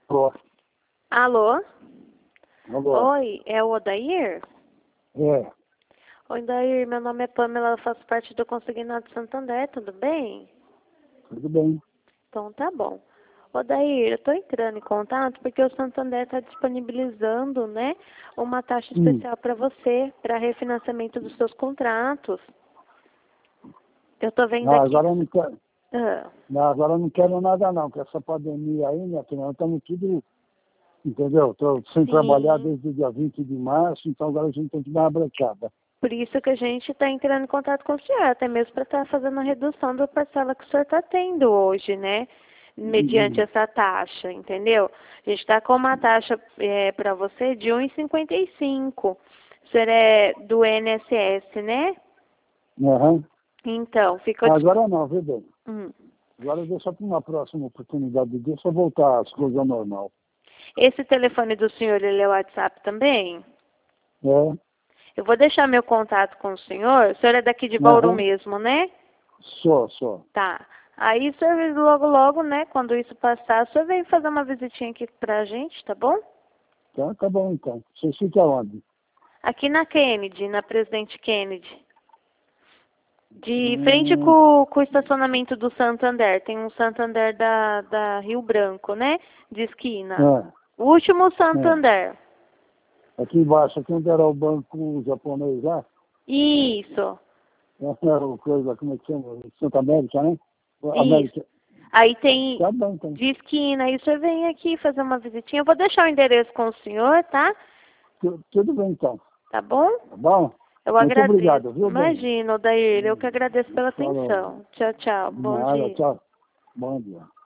Alô? Alô? Alô? Oi, é o Odair? É, Oi, Odair, meu nome é Pamela, eu faço parte do Consignado Santander, tudo bem? tudo bem. Então tá bom. Odair, eu estou entrando em contato porque o Santander está disponibilizando, né, uma taxa Hum. especial para você, para refinanciamento dos seus contratos. Eu estou vendo Ah, aqui... agora eu não quero, Ah, não, agora eu não quero nada não, com essa pandemia aí, minha filha, nós estamos tudo, entendeu? Estou sem trabalhar sim, desde o dia 20 de março, então agora a gente tem que dar uma brecada. por isso que a gente está entrando em contato com o senhor, até mesmo para estar fazendo a redução da parcela que o senhor está tendo hoje, né? Mediante Hum. essa taxa, entendeu? A gente está com uma taxa para você de 1,55. O senhor é do INSS, né? Aham. Então, fica... Agora não, viu bem? Hum. Agora deixa para uma próxima oportunidade, deixa eu voltar às coisas normal. Esse telefone do senhor, ele é o WhatsApp também? É, Eu vou deixar meu contato com o senhor. O senhor é daqui de Bauru aham, mesmo, né? só. Tá. Aí o senhor logo, né, quando isso passar, o senhor vem fazer uma visitinha aqui pra gente, tá bom? Tá bom então. Você fica onde? Aqui na Kennedy, na Presidente Kennedy. De frente Hum, com o estacionamento do Santander. Tem um Santander da Rio Branco, né? De esquina. é, O último é. Santander. Aqui embaixo, aqui onde era o banco japonês lá, Isso, era o coisa, como é que chama? Santa América, né? isso. América. Aí tem Tá bom, então. de esquina. Aí o senhor vem aqui fazer uma visitinha. Eu vou deixar o endereço com o senhor, tá? Tudo bem, então. Tá bom? Tá bom? Eu Muito agradeço. obrigado, viu, bem? Imagina, Odair, eu que agradeço pela Falou. atenção. Tchau, tchau. Bom Nada, dia. tchau. Bom dia.